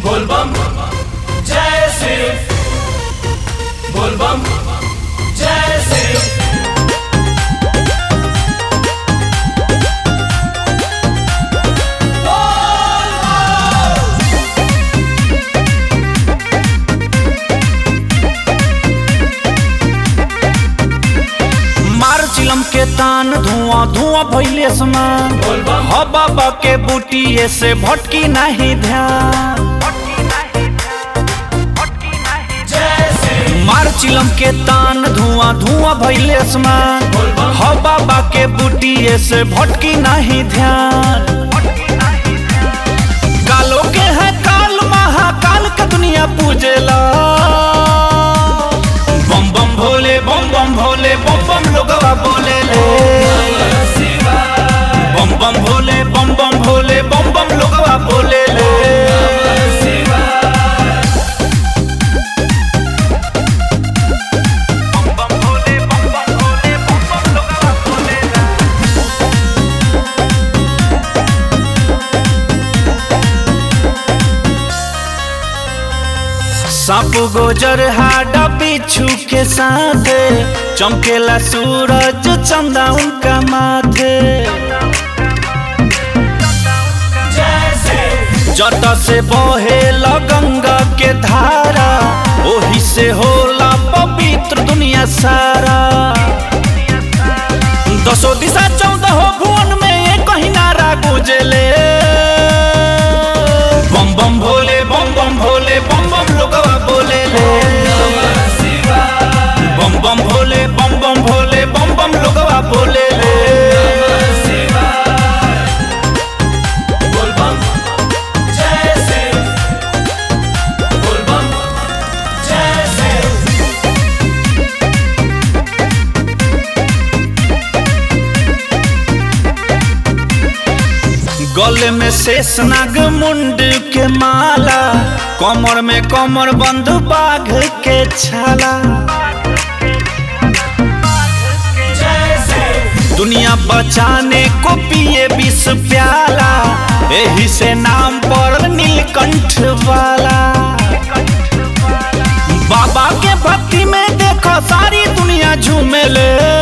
बोल बम जय शिव, बोल बम जय शिव। चिलम के तान धुआं धुआं भइले समान हो बाबा के बूटिए से भटकी नहीं ध्यान। मार चिलम के तान धुआं धुआं भइले समान हो बाबा के बूटिए से भटकी नहीं ध्यान। कालो के है काल महाकाल का दुनिया पूजेला। बम बम भोले बम बम भोले बम बम लोगवा बोले ले। बम बम भोले बम बम भोले बम बम लोगवा बोले ले। बम बम भोले बम बम भोले बम बम लोगवा बोले ले। सांप गोजर हाडा बिच्छू के साथे चमकेला सूरज चंदा उनका माथे। जट से बहेला गंगा के धारा ओही से होला पवित्र दुनिया सारा। दसों दिशा 14 भुवन में एक ही नारा गुजले। बम बम भोले बम बम भोले बम बम लोगवा बोले ले। बम बम भोले बम बम भोले बम बम लोगवा बोले ले। बोल बम जय शिव, बोल बम जय शिव। गले में शेषनाग मुंड के माला कमर में कमर बंद बाघ के छाला। दुनिया बचाने को पिए विष प्याला यही से नाम पर नीलकंठ वाला। बाबा के भक्ति में देखो सारी दुनिया झूमे ले।